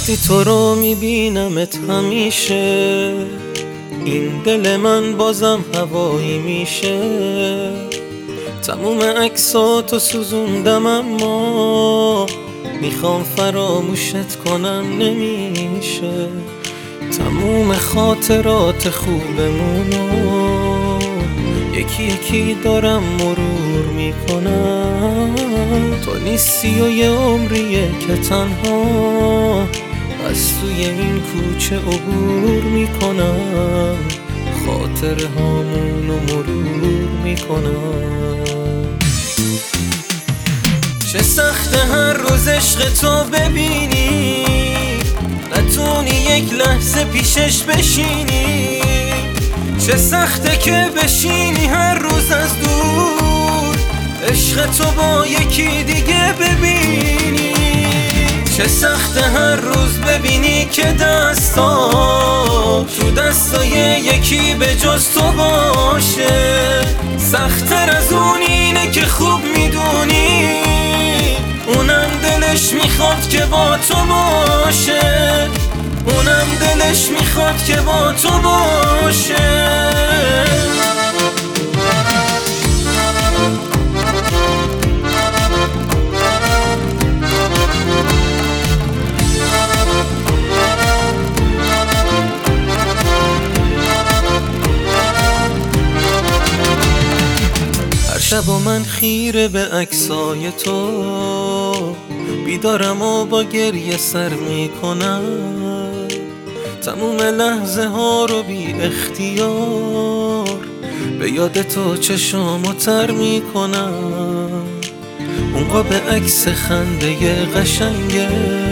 وقتی تو رو میبینمت همیشه این دل من بازم هوایی میشه. تموم عکساتو سوزوندم اما میخوام فراموشت کنم نمیشه. تموم خاطرات خوبمونو یکی یکی دارم مرور میکنم. تو نیستی و یه عمریه که تنها از توی این کوچه عبور میکنم. خاطر هامونو مرور میکنم. چه سخته هر روز عشق تو ببینی، نتونی یک لحظه پیشش بشینی. چه سخته که بشینی هر روز از دور، عشق تو با یکی دیگه ببینی. چه سخته هر روز ببینی که دستا تو دستای یکی به جز تو باشه. سخت‌تر از اون اینه که خوب میدونی اونم دلش میخواد که با تو باشه. اونم دلش میخواد که با تو باشه. هر شب و من خیره به عکسای تو، بیدارم و با گریه سر میکنم. تموم لحظه ها رو بی اختیار به یاد تو چشامو تر میکنم. اون قاب عکس خنده قشنگت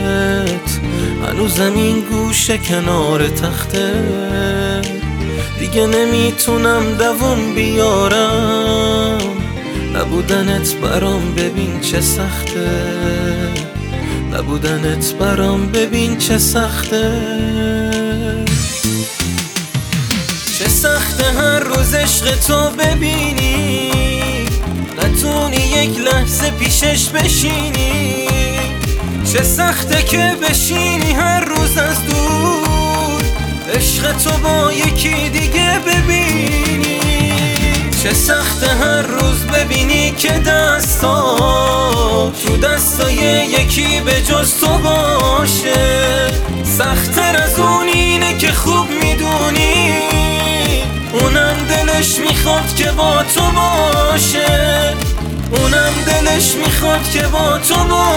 هنوزم این گوشه کنار تخته. دیگه نمیتونم دووم بیارم، نبودنت برام ببین چه سخته. نبودنت برام ببین چه سخته. چه سخته هر روز عشق تو ببینی، نتونی یک لحظه پیشش بشینی. چه سخته که بشینی هر روز از دور، عشق تو با یکی دیگه ببینی. چه سخته هر روز ببینی که دستا تو دستای یکی به جز تو باشه. سخت‌تر از اون اینه که خوب میدونی اونم دلش میخواد که با تو باشه. اونم دلش میخواد که با تو باشه.